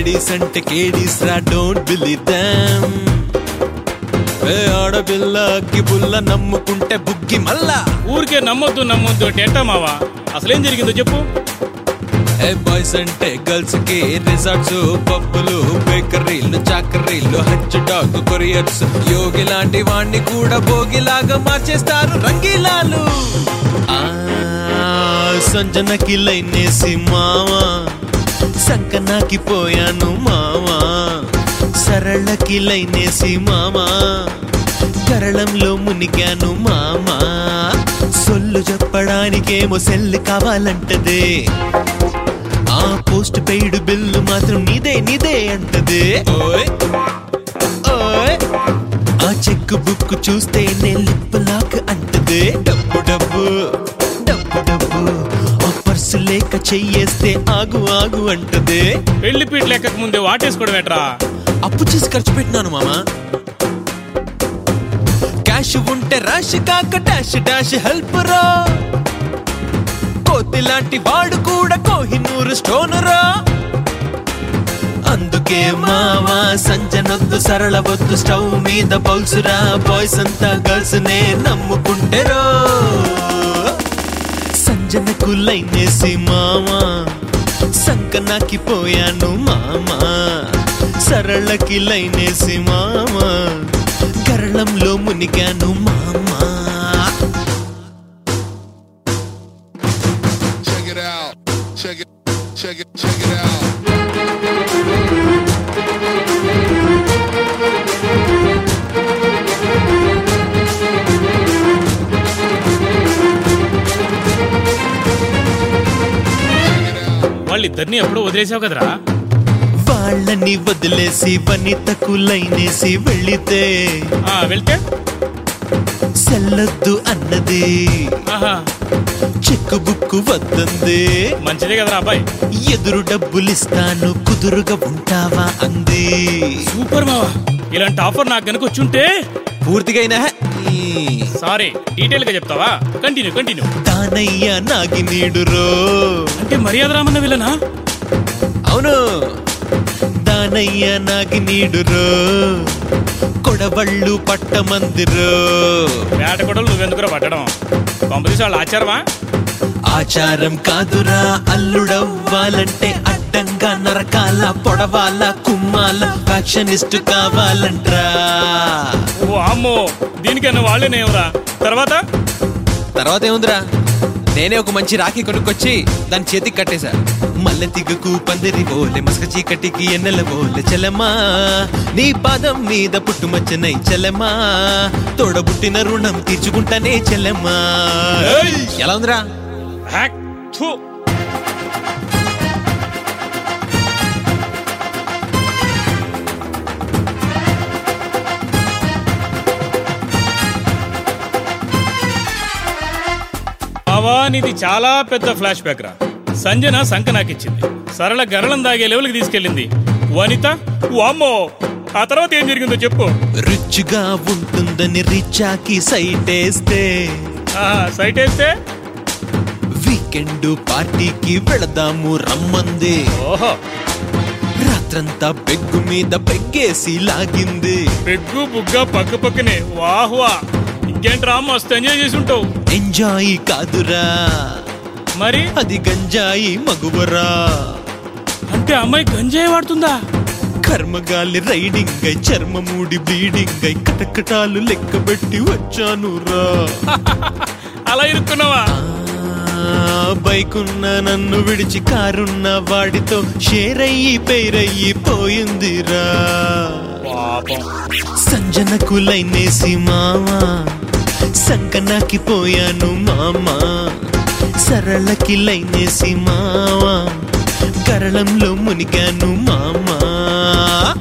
Ladies అంటే కేడీస్ రా, don't believe them. ఆడపిల్లకి బుల్ల నమ్ముకుంటే బుగ్గి మల్లా. ఊరికే నమ్మొద్దు ఎట్టా మావా, అసలేం జరిగిందో చెప్పు. బాయ్స్ అంటే గర్ల్స్ కి రిసార్ట్స్, పబ్బులు, బేకరీలు, చాకరీలు, హజ్ డాగ్, కొరియర్స్, యోగి లాంటి వాణ్ణి కూడా భోగిలాగా మార్చేస్తారు రంగీలాలు. సంజనకి లైనేసి మావా, సంకనాకి పోయాను మావా, సరళకి లైనేసి మామా, కరళంలో మునిగాను మామా. సొల్లు చెప్పడానికేమో సెల్లు కావాలంటదే, ఆ పోస్ట్ పెయిడ్ బిల్లు మాత్రం నీదే అంటదే. ఓయ్ ఓయ్, ఆ చెక్ బుక్ చూస్తే నేను లిప్ లాక్ అంటదే. డబ్బు డబ్బు డబ్బు డబ్బు, ఆ పర్సు లేక చెయ్యేస్తే ఆగు అంటదే. పెళ్లి పీట లెక్కక ముందే వాటేసుకోవడం ఎట్రా? అప్పు చేసి ఖర్చు పెట్టినాను మామా. క్యాష్ ఉంటే రాష్ కాక డాష్ డాష్ హెల్ప్ రా, కోతి లాంటి వాడు కూడా కోహినూరు స్టోన్ రా. అందుకే మావా సంజనొద్దు, సరళ వద్దు, స్టవ్ మీద బౌల్స్ రా. బాయ్స్ అంతా గర్ల్స్ నే నమ్ముకుంటే రో. సంజనకు లైనేసి మామా, సంకనాకి పోయాను మామా, సరళకి లైనేసి మామా, కరళంలో మునిగాను మామా. Check it out. వాళ్ళిద్దరిని ఎప్పుడో వదిలేసావు కదరా? వాళ్ళని వదిలేసి వనితకు లైనేసి వెళితే సెల్లొద్దు అన్నది, చెక్కు బుక్కు వద్దంది. మంచిదే కదరా అబ్బాయి. ఎదురు డబ్బులిస్తాను కుదురుగా ఉంటావా అంది. సూపర్ మావా, ఇలాంటి ఆఫర్ నాకు కనుక వచ్చుంటే. పూర్తిగా సారీ, డీటెయిల్ గా చెప్తావా? కంటిన్యూ. దానయ్య నాగినీడు రో. అంటే మర్యాద రామన్న విలనా? అవును, దానయ్య నాగినీడు రో. కొడవళ్ళు పట్టమందిరో. వేట కొడలు నువ్వెందుకురా పట్టడం? పంపదీసి వాళ్ళ ఆచారమా? ఆచారం కాదురా, అల్లుడవ్వాలంటే అడ్డంగా నరకాల, పొడవాల, కుమ్మాల, ఫ్యాక్షనిస్ట్ కావాలంట్రా. ఓ అమ్మో, దీనికన్నా వాళ్ళేనేవరా? తర్వాత ఏముందిరా, నేనే ఒక మంచి రాఖీ కొనుక్కొచ్చి దాని చేతికి కట్టేశా. మల్లె తిగుకు పందిరి బోలే, మసక చీకటికి ఎన్నెల బోలే, చెలమా నీ పాదం మీద పుట్టుమచ్చనై చెలమా, తోడబుట్టిన రుణం తీర్చుకుంటానే చెలమా. ఎలా ఉందిరా? నీది చాలా పెద్ద ఫ్లాష్ బ్యాక్ రా. సంజన సంక నాకిచ్చింది, సరళ గరళం దాగే లెవెల్కి తీసుకెళ్ళింది, వనిత వామ్మో. ఆ తర్వాత ఏం జరిగిందో చెప్పు. రిచ్గా ఉంటుందని రిచాకి సైటేస్తే వీకెండ్ పార్టీకి వెళదాము రమ్మంది. ఓహో, రాత్రంతా పెగ్గు మీద పెగ్గేసి లాగింది. పెగ్గు బుగ్గ పక్క పక్కనే. వాహ్వా, ఇంకేంట్రా మస్తు ఎంజాయ్ చేసి ఉంటావు. ఎంజాయ్ కాదురా మరి, అది గంజాయి మగువరా. అంటే అమ్మాయి గంజాయి వాడుతుందా? కర్మగాలి రైడింగ్ అయి, చర్మమూడి బ్లీడింగ్ అయి, కటకటాలు లెక్కబెట్టి వచ్చాను రా. అలా ఇరుక్కున్నావా? బైకున్న నన్ను విడిచి కారున్న వాడితో షేర్ అయ్యి పేరయ్యి పోయిందిరా. సంజనకు లైనేసి మామా, సంకనాకి పోయాను మామా, సరళకి లైనేసి మావా, కరళంలో మునిగాను మామా.